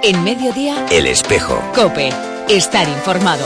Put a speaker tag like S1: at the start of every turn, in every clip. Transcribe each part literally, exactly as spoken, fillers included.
S1: En Mediodía,
S2: El Espejo.
S1: COPE. Estar informado.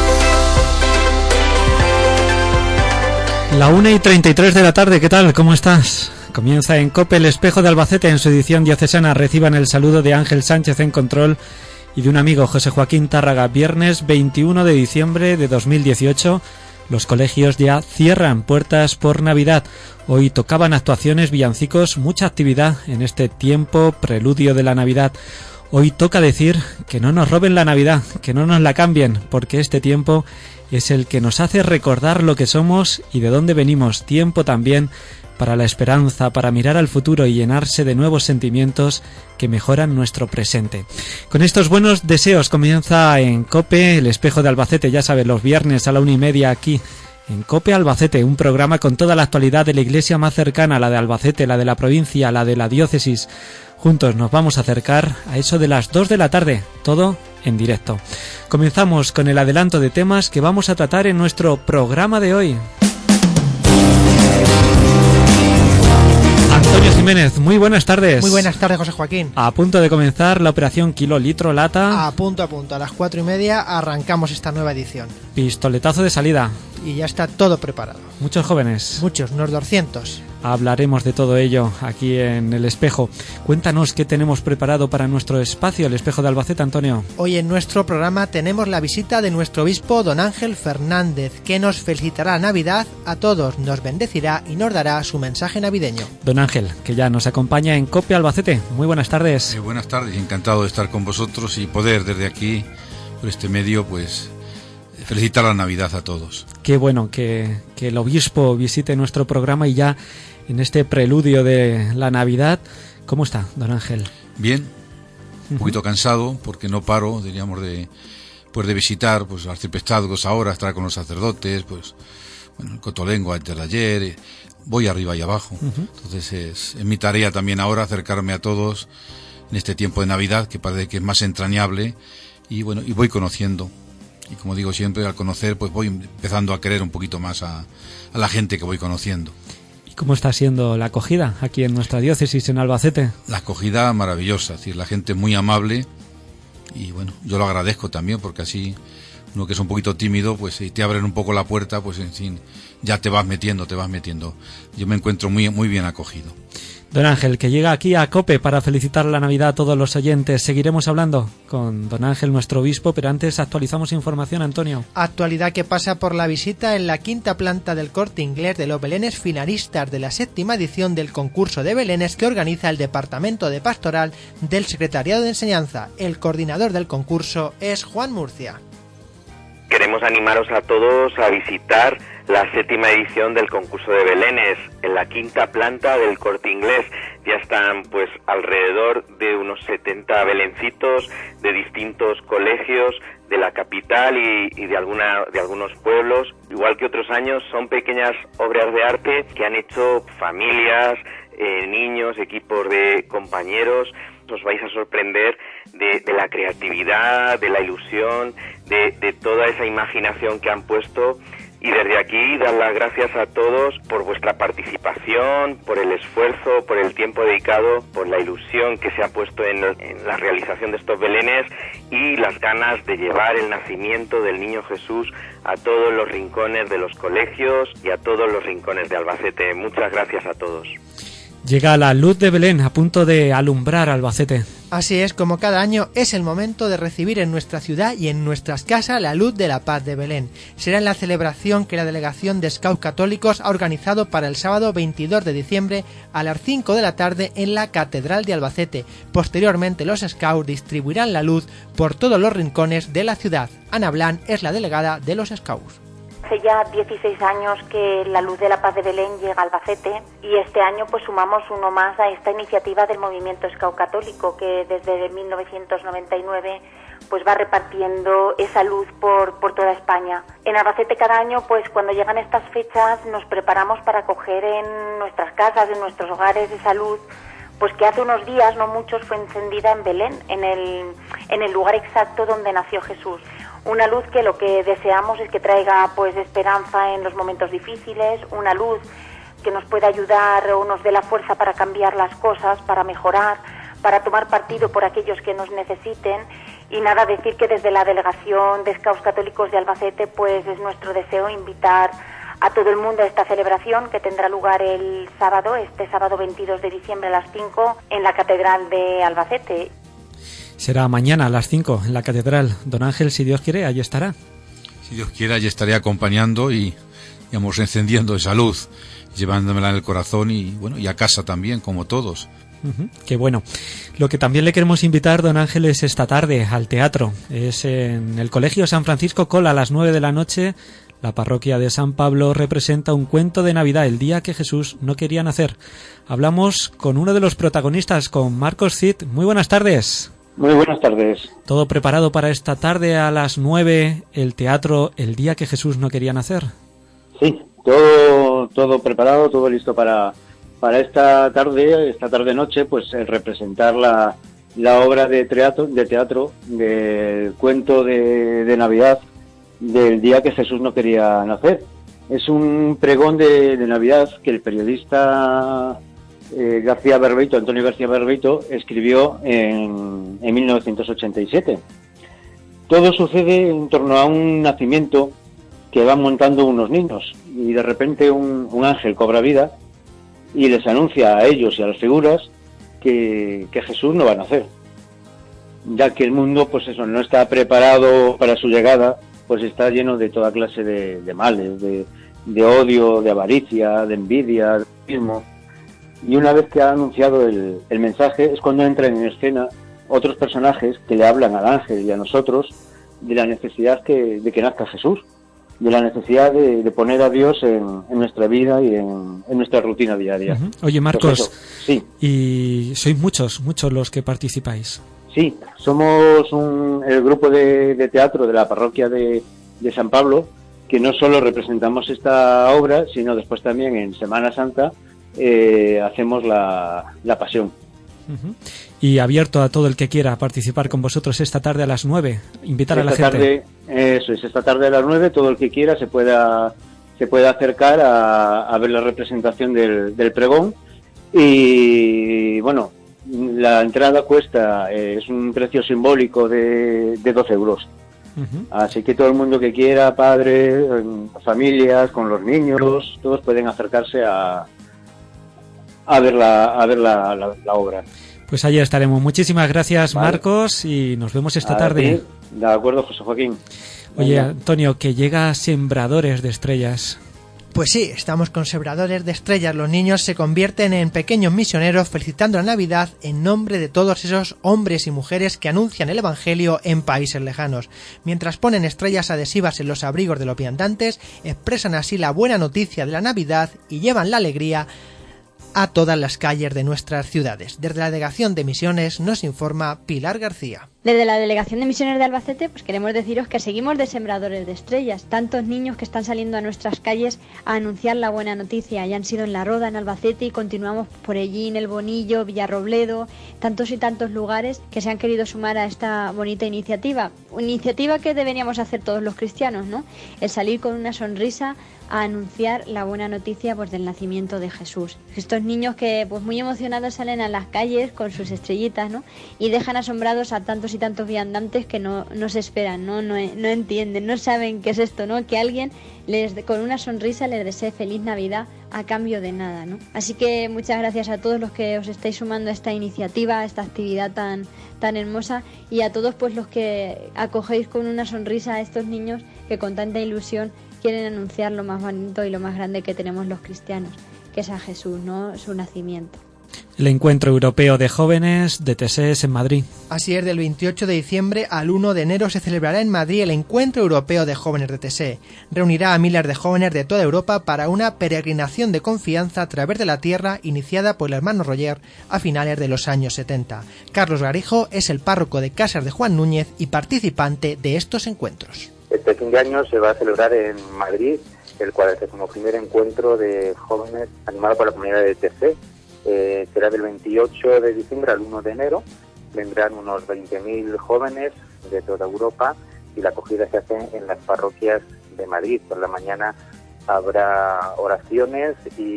S3: La una y treinta y tres de la tarde, ¿qué tal? ¿Cómo estás? Comienza en COPE El Espejo de Albacete en su edición diocesana. Reciban el saludo de Ángel Sánchez en control y de un amigo, José Joaquín Tárraga. Viernes veintiuno de diciembre de dos mil dieciocho. Los colegios ya cierran puertas por Navidad. Hoy tocaban actuaciones, villancicos, mucha actividad en este tiempo preludio de la Navidad. Hoy toca decir que no nos roben la Navidad, que no nos la cambien, porque este tiempo es el que nos hace recordar lo que somos y de dónde venimos. Tiempo también para la esperanza, para mirar al futuro y llenarse de nuevos sentimientos que mejoran nuestro presente. Con estos buenos deseos comienza en COPE El Espejo de Albacete, ya sabes, los viernes a la una y media aquí en COPE Albacete, un programa con toda la actualidad de la iglesia más cercana, la de Albacete, la de la provincia, la de la diócesis. Juntos nos vamos a acercar a eso de las dos de la tarde, todo en directo. Comenzamos con el adelanto de temas que vamos a tratar en nuestro programa de hoy. Antonio Jiménez, muy buenas tardes.
S4: Muy buenas tardes, José Joaquín.
S3: A punto de comenzar la operación Kilo Litro Lata.
S4: A punto a punto, a las cuatro y media arrancamos esta nueva edición.
S3: Pistoletazo de salida.
S4: Y ya está todo preparado.
S3: Muchos jóvenes.
S4: Muchos, unos doscientos.
S3: Hablaremos de todo ello aquí en El Espejo. Cuéntanos qué tenemos preparado para nuestro espacio, El Espejo de Albacete, Antonio.
S4: Hoy en nuestro programa tenemos la visita de nuestro obispo, don Ángel Fernández, que nos felicitará Navidad a todos, nos bendecirá y nos dará su mensaje navideño.
S3: Don Ángel, que ya nos acompaña en COPE Albacete. Muy buenas tardes.
S5: Eh, buenas tardes, encantado de estar con vosotros y poder desde aquí, por este medio, pues felicitar la Navidad a todos.
S3: Qué bueno que, que el obispo visite nuestro programa y ya en este preludio de la Navidad. ¿Cómo está, don Ángel?
S5: Bien, un poquito cansado porque no paro, diríamos, de pues de visitar pues arciprestazgos ahora, estar con los sacerdotes, pues bueno, el Cotolengo antes de ayer, eh, voy arriba y abajo. Uh-huh. Entonces es, es mi tarea también ahora acercarme a todos en este tiempo de Navidad, que parece que es más entrañable, y bueno, y voy conociendo. Y como digo siempre, al conocer, pues voy empezando a querer un poquito más a, a la gente que voy conociendo.
S3: ¿Y cómo está siendo la acogida aquí en nuestra diócesis, en Albacete?
S5: La acogida maravillosa, es decir, la gente muy amable, y bueno, yo lo agradezco también, porque así uno que es un poquito tímido, pues si te abren un poco la puerta, pues en fin, ya te vas metiendo, te vas metiendo. Yo me encuentro muy, muy bien acogido.
S3: Don Ángel, que llega aquí a COPE para felicitar la Navidad a todos los oyentes. Seguiremos hablando con don Ángel, nuestro obispo, pero antes actualizamos información, Antonio.
S4: Actualidad que pasa por la visita en la quinta planta del Corte Inglés de los belenes finalistas de la séptima edición del concurso de belenes que organiza el Departamento de Pastoral del Secretariado de Enseñanza. El coordinador del concurso es Juan Murcia.
S6: Queremos animaros a todos a visitar la séptima edición del concurso de belenes en la quinta planta del Corte Inglés. Ya están pues alrededor de unos setenta belencitos de distintos colegios de la capital y, y de alguna de algunos pueblos. Igual que otros años, son pequeñas obras de arte que han hecho familias, eh, niños, equipos de compañeros. Os vais a sorprender de, de la creatividad, de la ilusión, de, de toda esa imaginación que han puesto. Y desde aquí dar las gracias a todos por vuestra participación, por el esfuerzo, por el tiempo dedicado, por la ilusión que se ha puesto en, en la realización de estos belenes y las ganas de llevar el nacimiento del Niño Jesús a todos los rincones de los colegios y a todos los rincones de Albacete. Muchas gracias a todos.
S3: Llega la luz de Belén a punto de alumbrar Albacete.
S4: Así es, como cada año es el momento de recibir en nuestra ciudad y en nuestras casas la luz de la paz de Belén. Será en la celebración que la Delegación de Scouts Católicos ha organizado para el sábado veintidós de diciembre a las cinco de la tarde en la Catedral de Albacete. Posteriormente los Scouts distribuirán la luz por todos los rincones de la ciudad. Ana Blan es la delegada de los Scouts.
S7: Hace ya dieciséis años que la luz de la paz de Belén llega a Albacete y este año pues sumamos uno más a esta iniciativa del movimiento Scout Católico que desde mil novecientos noventa y nueve pues va repartiendo esa luz por, por toda España. En Albacete cada año pues cuando llegan estas fechas nos preparamos para acoger en nuestras casas, en nuestros hogares esa luz pues que hace unos días, no muchos, fue encendida en Belén, en el, en el lugar exacto donde nació Jesús. Una luz que lo que deseamos es que traiga pues esperanza en los momentos difíciles, una luz que nos pueda ayudar o nos dé la fuerza para cambiar las cosas, para mejorar, para tomar partido por aquellos que nos necesiten. Y nada, decir que desde la Delegación de Scouts Católicos de Albacete, pues es nuestro deseo invitar a todo el mundo a esta celebración que tendrá lugar el sábado, este sábado veintidós de diciembre a las cinco en la Catedral de Albacete.
S3: Será mañana a las cinco en la Catedral. Don Ángel, si Dios quiere, allí estará.
S5: Si Dios quiere, allí estaré acompañando y, digamos, encendiendo esa luz, llevándomela en el corazón y, bueno, y a casa también, como todos.
S3: Uh-huh, qué bueno. Lo que también le queremos invitar, don Ángel, es esta tarde al teatro. Es en el Colegio San Francisco Cola a las nueve de la noche. La parroquia de San Pablo representa un cuento de Navidad, el día que Jesús no quería nacer. Hablamos con uno de los protagonistas, con Marcos Cid. Muy buenas tardes.
S2: Muy buenas tardes.
S3: ¿Todo preparado para esta tarde a las nueve, el teatro, el día que Jesús no quería nacer?
S2: Sí, todo todo preparado, todo listo para, para esta tarde, esta tarde-noche, pues el representar la, la obra de teatro, de teatro del cuento de, de Navidad, del día que Jesús no quería nacer. Es un pregón de, de Navidad que el periodista eh, García Berbeito, Antonio García Berbeito, escribió en, en mil novecientos ochenta y siete. Todo sucede en torno a un nacimiento que van montando unos niños y de repente un, un ángel cobra vida y les anuncia a ellos y a las figuras que, que Jesús no va a nacer, ya que el mundo, pues eso, no está preparado para su llegada, pues está lleno de toda clase de, de males, de, de odio, de avaricia, de envidia, de egoísmo. Y una vez que ha anunciado el, el mensaje es cuando entran en escena otros personajes que le hablan al ángel y a nosotros de la necesidad que, de que nazca Jesús, de la necesidad de, de poner a Dios en, en nuestra vida y en, en nuestra rutina diaria.
S3: Uh-huh. Oye, Marcos,
S2: pues sí.
S3: Y sois muchos, muchos los que participáis.
S2: Sí, somos un, el grupo de, de teatro de la parroquia de, de San Pablo, que no solo representamos esta obra, sino después también en Semana Santa eh, hacemos la, la pasión.
S3: Uh-huh. Y abierto a todo el que quiera participar con vosotros esta tarde a las nueve, invitar
S2: esta
S3: a la gente.
S2: Tarde, eso es, esta tarde a las nueve, todo el que quiera se pueda, se pueda acercar a, a ver la representación del, del pregón. Y bueno, la entrada cuesta, eh, es un precio simbólico de, de doce euros. Uh-huh. Así que todo el mundo que quiera, padres, familias, con los niños, todos pueden acercarse a, a ver la, a ver la, la, la obra.
S3: Pues allí estaremos. Muchísimas gracias, vale, Marcos, y nos vemos esta
S2: a
S3: tarde.
S2: Ti. De acuerdo, José Joaquín.
S3: Oye, Antonio, que llega Sembradores de Estrellas.
S4: Pues sí, estamos con Sembradores de Estrellas. Los niños se convierten en pequeños misioneros felicitando la Navidad en nombre de todos esos hombres y mujeres que anuncian el Evangelio en países lejanos. Mientras ponen estrellas adhesivas en los abrigos de los viandantes, expresan así la buena noticia de la Navidad y llevan la alegría a todas las calles de nuestras ciudades. Desde la Delegación de Misiones nos informa Pilar García.
S8: Desde la Delegación de Misiones de Albacete, pues queremos deciros que seguimos de Sembradores de Estrellas. Tantos niños que están saliendo a nuestras calles a anunciar la buena noticia. Ya han sido en La Roda, en Albacete, y continuamos por allí en El Bonillo, Villarrobledo, tantos y tantos lugares que se han querido sumar a esta bonita iniciativa. Una iniciativa que deberíamos hacer todos los cristianos, ¿no? El salir con una sonrisa a anunciar la buena noticia, pues, del nacimiento de Jesús. Estos niños que, pues, muy emocionados salen a las calles con sus estrellitas, ¿no? Y dejan asombrados a tantos y tantos viandantes que no, no se esperan, ¿no? No, no entienden, no saben qué es esto, ¿no? Que alguien les, con una sonrisa les desee feliz Navidad a cambio de nada, ¿no? Así que muchas gracias a todos los que os estáis sumando a esta iniciativa, a esta actividad tan, tan hermosa, y a todos, pues, los que acogéis con una sonrisa a estos niños que con tanta ilusión quieren anunciar lo más bonito y lo más grande que tenemos los cristianos, que es a Jesús, ¿no? Su nacimiento.
S3: El Encuentro Europeo de Jóvenes de T S E S en Madrid.
S4: Así es, del veintiocho de diciembre al uno de enero se celebrará en Madrid el Encuentro Europeo de Jóvenes de T S E. Reunirá a miles de jóvenes de toda Europa para una peregrinación de confianza a través de la tierra iniciada por el hermano Roger a finales de los años setenta. Carlos Garijo es el párroco de Casas de Juan Núñez y participante de estos encuentros.
S9: Este fin de año se va a celebrar en Madrid el cuadragésimo primer encuentro de jóvenes animado por la comunidad de T S E. Eh, será del veintiocho de diciembre al uno de enero. Vendrán unos veinte mil jóvenes de toda Europa y la acogida se hace en las parroquias de Madrid. Por la mañana habrá oraciones y,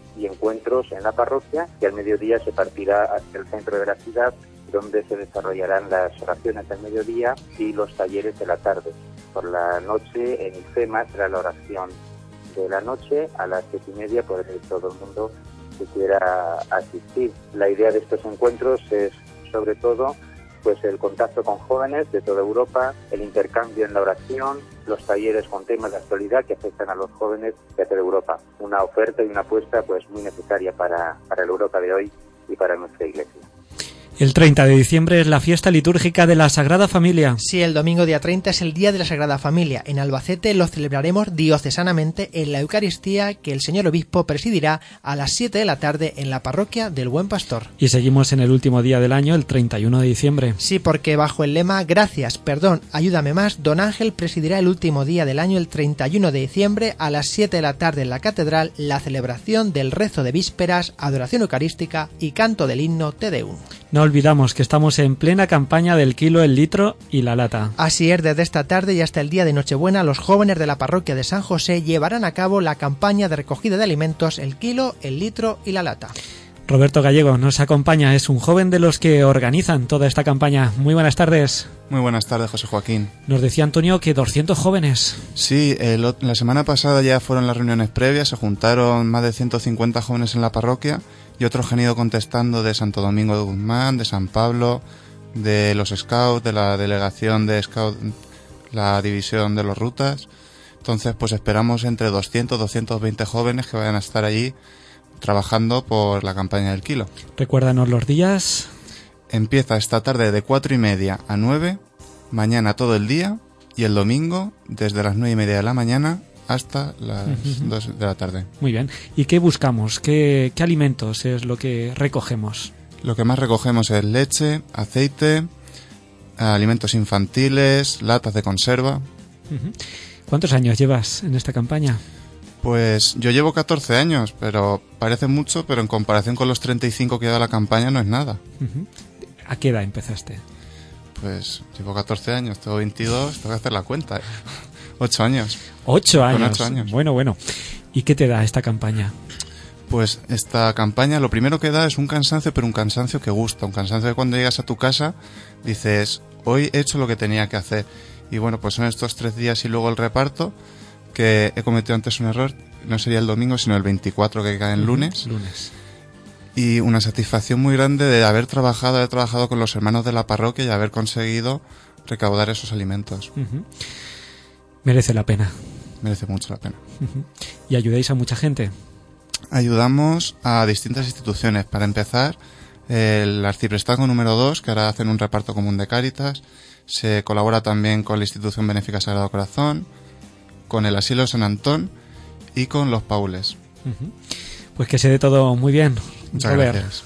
S9: y encuentros en la parroquia, y al mediodía se partirá hacia el centro de la ciudad, donde se desarrollarán las oraciones del mediodía y los talleres de la tarde. Por la noche en IFEMA será la oración de la noche, a las siete y media podrá ir todo el mundo que quiera asistir. La idea de estos encuentros es, sobre todo, pues el contacto con jóvenes de toda Europa, el intercambio en la oración, los talleres con temas de actualidad que afectan a los jóvenes de toda Europa. Una oferta y una apuesta pues muy necesaria para, para la Europa de hoy y para nuestra Iglesia.
S3: El treinta de diciembre es la fiesta litúrgica de la Sagrada Familia.
S4: Sí, el domingo día treinta es el Día de la Sagrada Familia. En Albacete lo celebraremos diocesanamente en la Eucaristía que el señor obispo presidirá a las siete de la tarde en la parroquia del Buen Pastor.
S3: Y seguimos en el último día del año, el treinta y uno de diciembre.
S4: Sí, porque bajo el lema Gracias, perdón, ayúdame más, don Ángel presidirá el último día del año, el treinta y uno de diciembre, a las siete de la tarde en la catedral, la celebración del rezo de vísperas, adoración eucarística y canto del himno Te Deum.
S3: No olvidamos que estamos en plena campaña del kilo, el litro y la lata.
S4: Así es, desde esta tarde y hasta el día de Nochebuena, los jóvenes de la parroquia de San José llevarán a cabo la campaña de recogida de alimentos, el kilo, el litro y la lata.
S3: Roberto Gallego nos acompaña, es un joven de los que organizan toda esta campaña. Muy buenas tardes.
S10: Muy buenas tardes, José Joaquín.
S3: Nos decía Antonio que doscientos jóvenes.
S10: Sí, el, la semana pasada ya fueron las reuniones previas, se juntaron más de ciento cincuenta jóvenes en la parroquia y otros que han ido contestando de Santo Domingo de Guzmán, de San Pablo, de los Scouts, de la delegación de Scouts, la división de los Rutas. Entonces, pues esperamos entre doscientos a doscientos veinte jóvenes que vayan a estar allí trabajando por la campaña del kilo.
S3: Recuérdanos los días.
S10: Empieza esta tarde de cuatro y media a nueve, mañana todo el día y el domingo desde las nueve y media de la mañana hasta las uh-huh. dos de la tarde.
S3: Muy bien. ¿Y qué buscamos? ¿Qué, qué alimentos es lo que recogemos?
S10: Lo que más recogemos es leche, aceite, alimentos infantiles, latas de conserva.
S3: Uh-huh. ¿Cuántos años llevas en esta campaña?
S10: Pues yo llevo catorce años, pero parece mucho, pero en comparación con los treinta y cinco que lleva la campaña no es nada.
S3: Uh-huh. ¿A qué edad empezaste?
S10: Pues llevo catorce años, tengo veintidós, tengo que hacer la cuenta. ¿eh? Ocho años.
S3: Ocho años.
S10: Con ocho años.
S3: Bueno, bueno. ¿Y qué te da esta campaña?
S10: Pues esta campaña lo primero que da es un cansancio, pero un cansancio que gusta. Un cansancio de cuando llegas a tu casa dices, hoy he hecho lo que tenía que hacer. Y bueno, pues son estos tres días y luego el reparto, que he cometido antes un error. No sería el domingo, sino el veinticuatro, que cae en lunes.
S3: Lunes.
S10: Y una satisfacción muy grande de haber trabajado, haber trabajado con los hermanos de la parroquia y haber conseguido recaudar esos alimentos.
S3: Uh-huh. Merece la pena.
S10: Merece mucho la pena.
S3: Uh-huh. ¿Y ayudáis a mucha gente?
S10: Ayudamos a distintas instituciones. Para empezar, el arciprestazgo número dos, que ahora hacen un reparto común de Cáritas. Se colabora también con la institución benéfica Sagrado Corazón, con el asilo San Antón y con los Paules.
S3: Uh-huh. Pues que se dé todo muy bien.
S10: Muchas Robert. Gracias.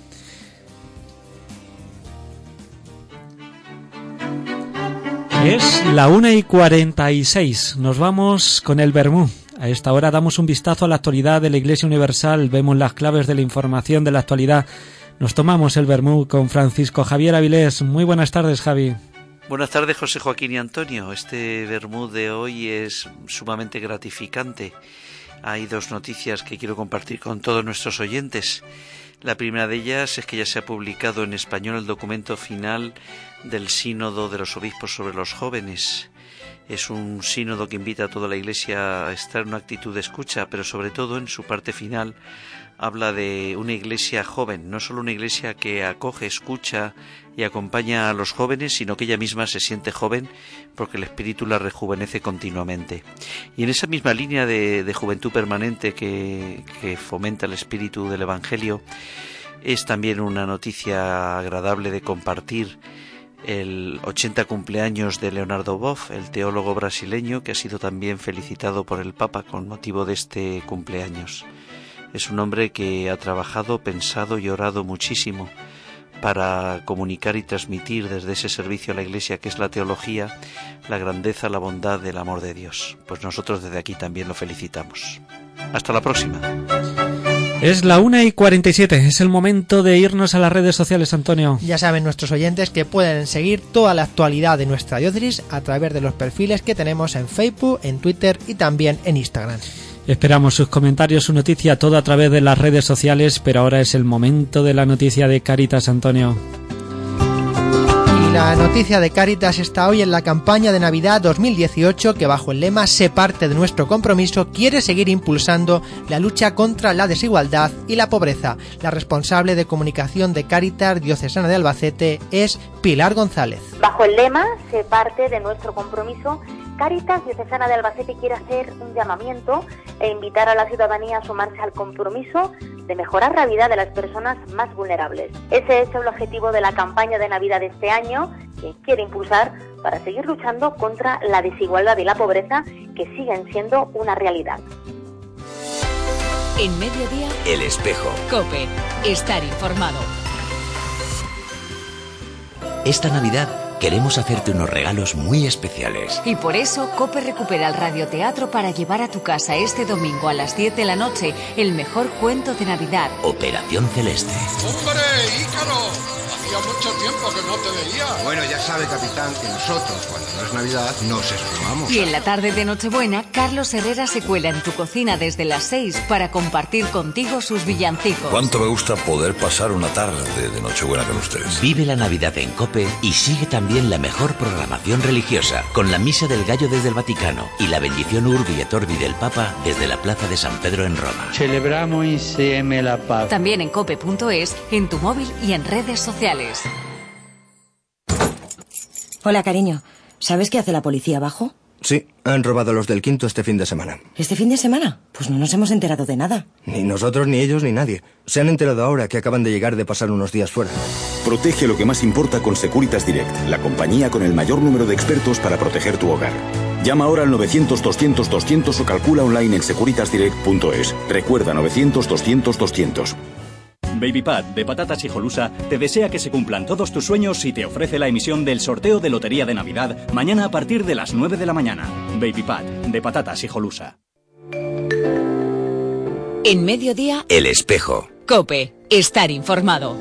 S3: Es la una y cuarenta y seis. Nos vamos con el Vermú. A esta hora damos un vistazo a la actualidad de la Iglesia Universal. Vemos las claves de la información de la actualidad. Nos tomamos el Vermú con Francisco Javier Avilés. Muy buenas tardes, Javi.
S11: Buenas tardes, José Joaquín y Antonio. Este Vermú de hoy es sumamente gratificante. Hay dos noticias que quiero compartir con todos nuestros oyentes. La primera de ellas es que ya se ha publicado en español el documento final del Sínodo de los Obispos sobre los jóvenes. Es un sínodo que invita a toda la Iglesia a estar en una actitud de escucha, pero sobre todo en su parte final habla de una iglesia joven, no solo una iglesia que acoge, escucha y acompaña a los jóvenes, sino que ella misma se siente joven porque el Espíritu la rejuvenece continuamente. Y en esa misma línea de, de juventud permanente que, que fomenta el espíritu del Evangelio, es también una noticia agradable de compartir el ochenta cumpleaños de Leonardo Boff, el teólogo brasileño que ha sido también felicitado por el Papa con motivo de este cumpleaños. Es un hombre que ha trabajado, pensado y orado muchísimo para comunicar y transmitir desde ese servicio a la Iglesia que es la teología, la grandeza, la bondad del amor de Dios. Pues nosotros desde aquí también lo felicitamos. Hasta la próxima.
S3: Es la una y cuarenta y siete, es el momento de irnos a las redes sociales, Antonio.
S4: Ya saben nuestros oyentes que pueden seguir toda la actualidad de nuestra diócesis a través de los perfiles que tenemos en Facebook, en Twitter y también en Instagram.
S3: Esperamos sus comentarios, su noticia, todo a través de las redes sociales, pero ahora es el momento de la noticia de Cáritas, Antonio.
S4: Y la noticia de Cáritas está hoy en la campaña de Navidad dos mil dieciocho, que bajo el lema "Sé parte de nuestro compromiso" quiere seguir impulsando la lucha contra la desigualdad y la pobreza. La responsable de comunicación de Cáritas Diocesana de Albacete es Pilar González.
S7: Bajo el lema "Sé parte de nuestro compromiso", Cáritas Diocesana de Albacete quiere hacer un llamamiento e invitar a la ciudadanía a sumarse al compromiso de mejorar la vida de las personas más vulnerables. Ese es el objetivo de la campaña de Navidad de este año, que quiere impulsar para seguir luchando contra la desigualdad y la pobreza, que siguen siendo una realidad.
S1: En Mediodía,
S12: El Espejo.
S1: COPE. Estar informado.
S12: Esta Navidad queremos hacerte unos regalos muy especiales.
S1: Y por eso COPE recupera el radioteatro para llevar a tu casa este domingo a las diez de la noche el mejor cuento de Navidad.
S12: Operación Celeste.
S13: ¡Hombre, Ícaro! Hacía mucho tiempo que no te veía.
S14: Bueno, ya sabe, capitán, que nosotros, cuando no es Navidad, nos esfumamos.
S1: Y en la tarde de Nochebuena, Carlos Herrera se cuela en tu cocina desde las seis para compartir contigo sus villancicos.
S15: Cuánto me gusta poder pasar una tarde de Nochebuena con ustedes.
S12: Vive la Navidad en COPE y sigue también la mejor programación religiosa, con la Misa del Gallo desde el Vaticano y la bendición Urbi et Orbi del Papa desde la Plaza de San Pedro en Roma.
S16: Celebramos insieme la paz.
S1: También en cope punto es, en tu móvil y en redes sociales.
S17: Hola, cariño. ¿Sabes qué hace la policía abajo?
S18: Sí, han robado los del Quinto este fin de semana.
S17: ¿Este fin de semana? Pues no nos hemos enterado de nada.
S18: Ni nosotros, ni ellos, ni nadie. Se han enterado ahora que acaban de llegar de pasar unos días fuera.
S19: Protege lo que más importa con Securitas Direct, la compañía con el mayor número de expertos para proteger tu hogar. Llama ahora al novecientos doscientos doscientos o calcula online en securitas direct punto es. Recuerda, novecientos doscientos doscientos.
S20: BabyPad de Patatas Hijolusa te desea que se cumplan todos tus sueños y te ofrece la emisión del sorteo de Lotería de Navidad mañana a partir de las nueve de la mañana. BabyPad de Patatas Hijolusa.
S1: En Mediodía,
S12: El Espejo.
S1: COPE. Estar informado.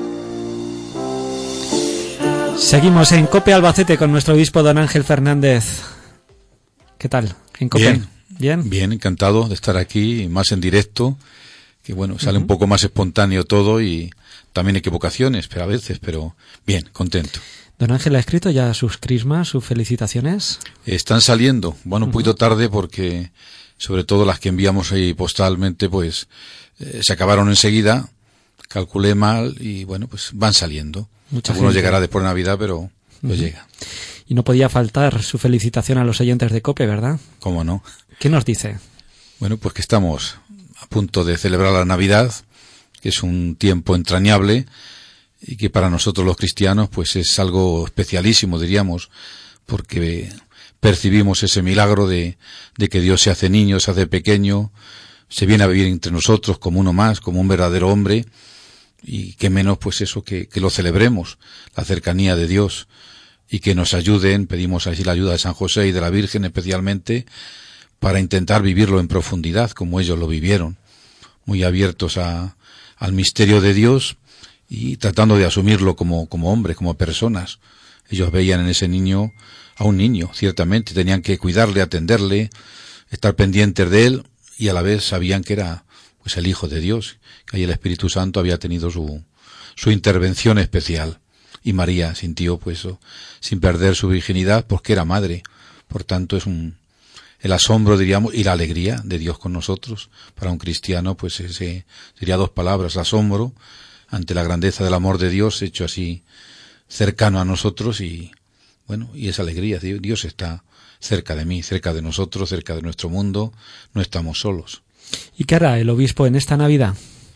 S3: Seguimos en COPE Albacete con nuestro obispo don Ángel Fernández. ¿Qué tal? ¿En COPE?
S5: Bien,
S3: bien,
S5: bien, encantado de estar aquí, más en directo, que bueno, sale uh-huh. un poco más espontáneo todo y también equivocaciones, pero a veces, pero bien, contento.
S3: Don Ángel, ¿ha escrito ya sus crismas, sus felicitaciones?
S5: Están saliendo, bueno, un uh-huh. poquito tarde porque sobre todo las que enviamos ahí postalmente, pues eh, se acabaron enseguida, calculé mal y bueno, pues van saliendo. Mucha Algunos gente. Llegará después de Navidad, pero pues uh-huh. llega.
S3: Y no podía faltar su felicitación a los oyentes de COPE, ¿verdad?
S5: ¿Cómo no?
S3: ¿Qué nos dice?
S5: Bueno, pues que estamos a punto de celebrar la Navidad, que es un tiempo entrañable y que para nosotros los cristianos pues es algo especialísimo, diríamos, porque percibimos ese milagro de, de que Dios se hace niño, se hace pequeño, se viene a vivir entre nosotros como uno más, como un verdadero hombre, y que menos pues eso, que, que lo celebremos, la cercanía de Dios, y que nos ayuden, pedimos así la ayuda de San José y de la Virgen especialmente, para intentar vivirlo en profundidad, como ellos lo vivieron, muy abiertos a, al misterio de Dios y tratando de asumirlo como, como hombres, como personas. Ellos veían en ese niño a un niño, ciertamente, tenían que cuidarle, atenderle, estar pendientes de él, y a la vez sabían que era pues el Hijo de Dios, que ahí el Espíritu Santo había tenido su, su intervención especial. Y María sintió, pues, sin perder su virginidad, porque era madre. Por tanto, es un, el asombro, diríamos, y la alegría de Dios con nosotros. Para un cristiano, pues, ese sería dos palabras, asombro, ante la grandeza del amor de Dios, hecho así cercano a nosotros, y, bueno, y esa alegría. Dios está cerca de mí, cerca de nosotros, cerca de nuestro mundo, no estamos solos.
S3: ¿Y qué hará el obispo en esta Navidad?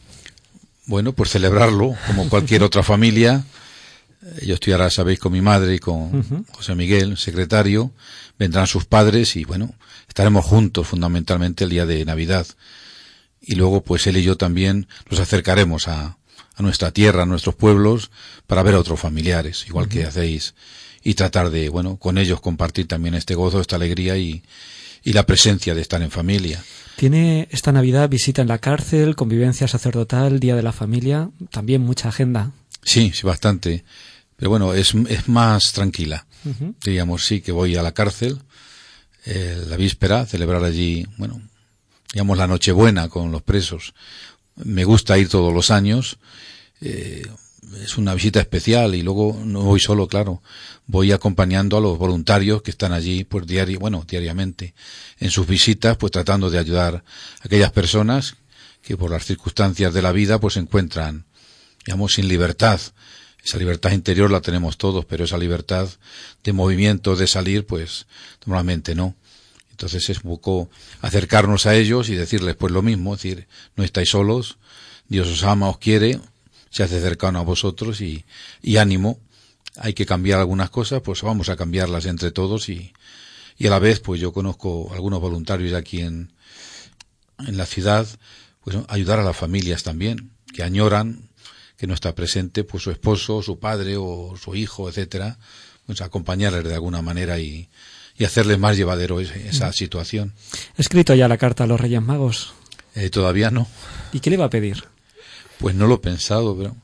S5: Bueno, pues celebrarlo, como cualquier otra familia. Yo estoy ahora, sabéis, con mi madre y con uh-huh. José Miguel, secretario. Vendrán sus padres y, bueno, estaremos juntos fundamentalmente el día de Navidad. Y luego, pues él y yo también nos acercaremos a, a nuestra tierra, a nuestros pueblos, para ver a otros familiares, igual uh-huh. que hacéis, y tratar de, bueno, con ellos compartir también este gozo, esta alegría y, y la presencia de estar en familia.
S3: Tiene esta Navidad visita en la cárcel, convivencia sacerdotal, Día de la Familia, también mucha agenda.
S5: Sí, sí, bastante. Pero bueno, es, es más tranquila. Uh-huh. Diríamos, sí, que voy a la cárcel, eh, la víspera, celebrar allí, bueno, digamos, la Nochebuena con los presos. Me gusta ir todos los años, eh, es una visita especial y luego no voy solo, claro, voy acompañando a los voluntarios que están allí, pues diario, bueno, diariamente, en sus visitas, pues tratando de ayudar a aquellas personas que por las circunstancias de la vida, pues se encuentran, digamos, sin libertad. Esa libertad interior la tenemos todos, pero esa libertad de movimiento, de salir, pues normalmente no. Entonces es un poco acercarnos a ellos y decirles pues lo mismo, es decir, no estáis solos, Dios os ama, os quiere, se hace cercano a vosotros y, y ánimo, hay que cambiar algunas cosas, pues vamos a cambiarlas entre todos y, y a la vez pues yo conozco algunos voluntarios aquí en, en la ciudad, pues ayudar a las familias también, que añoran que no está presente pues su esposo, su padre o su hijo, etcétera, pues acompañarles de alguna manera y y hacerles más llevadero esa situación.
S3: ¿Ha escrito ya la carta a los Reyes Magos?
S5: Eh, todavía no.
S3: ¿Y qué le va a pedir?
S5: Pues no lo he pensado, pero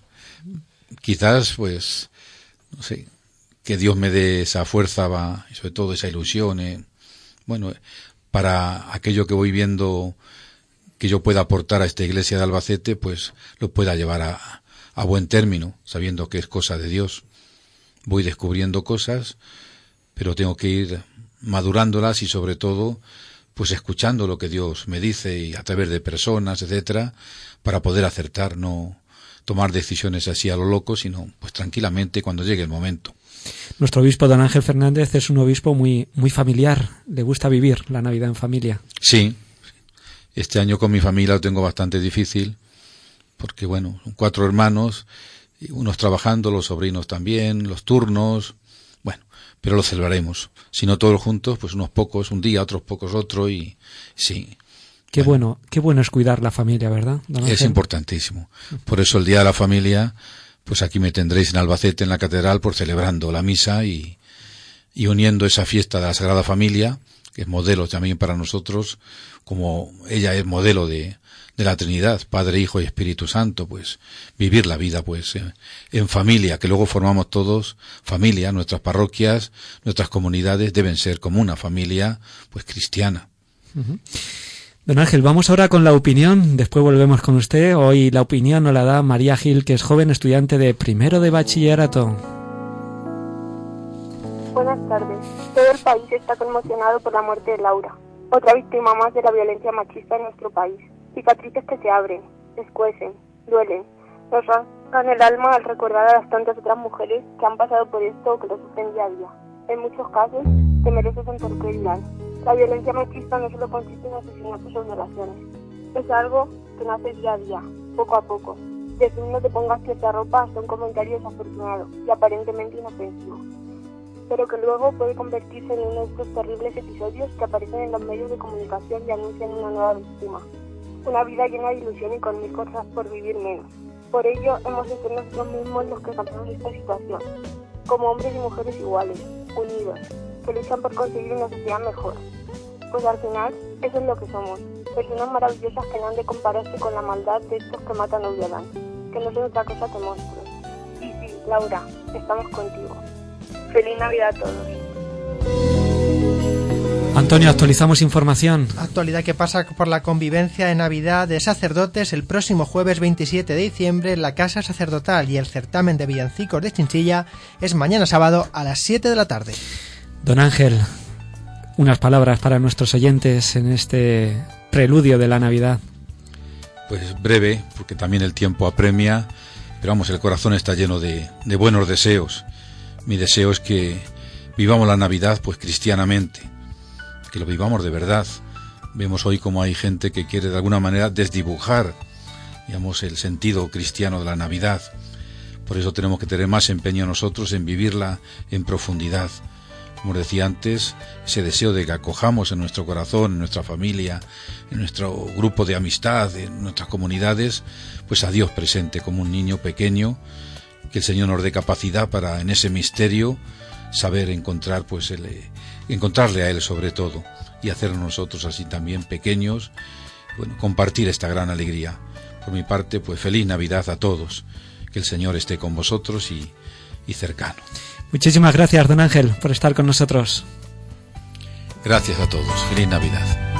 S5: quizás, pues, no sé, que Dios me dé esa fuerza, va, y sobre todo esa ilusión, eh, bueno, para aquello que voy viendo que yo pueda aportar a esta iglesia de Albacete, pues lo pueda llevar a, a buen término, sabiendo que es cosa de Dios. Voy descubriendo cosas, pero tengo que ir madurándolas y sobre todo pues escuchando lo que Dios me dice y a través de personas, etcétera, para poder acertar, no tomar decisiones así a lo loco, sino pues tranquilamente cuando llegue el momento.
S3: Nuestro obispo don Ángel Fernández es un obispo muy muy familiar, le gusta vivir la Navidad en familia.
S5: Sí, este año con mi familia lo tengo bastante difícil, porque bueno, son cuatro hermanos, unos trabajando, los sobrinos también, los turnos, bueno, pero lo celebraremos. Si no todos juntos, pues unos pocos un día, otros pocos otro y sí.
S3: Qué bueno, bueno qué bueno es cuidar la familia, ¿verdad, don Ángel?
S5: Es importantísimo. Por eso el Día de la Familia, pues aquí me tendréis en Albacete, en la catedral, por celebrando la misa y, y uniendo esa fiesta de la Sagrada Familia, que es modelo también para nosotros, como ella es modelo de, de la Trinidad, Padre, Hijo y Espíritu Santo, pues vivir la vida pues en, en familia, que luego formamos todos familia, nuestras parroquias, nuestras comunidades deben ser como una familia pues cristiana.
S3: Uh-huh. Don Ángel, vamos ahora con la opinión, después volvemos con usted. Hoy la opinión nos la da María Gil, que es joven estudiante de primero de bachillerato.
S21: Buenas tardes. Todo el país está conmocionado por la muerte de Laura, otra víctima más de la violencia machista en nuestro país. Cicatrices que se abren, escuecen, duelen, nos rasgan el alma al recordar a las tantas otras mujeres que han pasado por esto o que lo sufren día a día. En muchos casos, te mereces entorpecer. La violencia machista no solo consiste en asesinatos o violaciones, es algo que nace día a día, poco a poco, desde no te pongas cierta ropa hasta un comentario desafortunado y aparentemente inofensivo, pero que luego puede convertirse en uno de estos terribles episodios que aparecen en los medios de comunicación y anuncian una nueva víctima. Una vida llena de ilusión y con mil cosas por vivir menos. Por ello, hemos de ser nosotros mismos los que cambiamos esta situación, como hombres y mujeres iguales, unidos, que luchan por conseguir una sociedad mejor. Pues al final, eso es lo que somos, personas maravillosas que no han de compararse con la maldad de estos que matan o violan, que no son otra cosa que monstruos. Y sí, Laura, estamos contigo. Feliz Navidad a todos.
S3: Antonio, actualizamos información.
S4: Actualidad que pasa por la convivencia de Navidad de sacerdotes el próximo jueves veintisiete de diciembre en la Casa Sacerdotal, y el certamen de villancicos de Chinchilla es mañana sábado a las siete de la tarde.
S3: Don Ángel, unas palabras para nuestros oyentes en este preludio de la Navidad.
S5: Pues breve, porque también el tiempo apremia, pero vamos, el corazón está lleno de, de buenos deseos. Mi deseo es que vivamos la Navidad pues cristianamente, que lo vivamos de verdad. Vemos hoy como hay gente que quiere de alguna manera desdibujar, digamos, el sentido cristiano de la Navidad. Por eso tenemos que tener más empeño nosotros en vivirla en profundidad. Como decía antes, ese deseo de que acojamos en nuestro corazón, en nuestra familia, en nuestro grupo de amistad, en nuestras comunidades, pues a Dios presente como un niño pequeño, que el Señor nos dé capacidad para en ese misterio saber encontrar, pues el, encontrarle a Él sobre todo, y hacernos nosotros así también pequeños, bueno, compartir esta gran alegría. Por mi parte, pues feliz Navidad a todos, que el Señor esté con vosotros y, y cercano.
S3: Muchísimas gracias, don Ángel, por estar con nosotros.
S5: Gracias a todos. Feliz Navidad.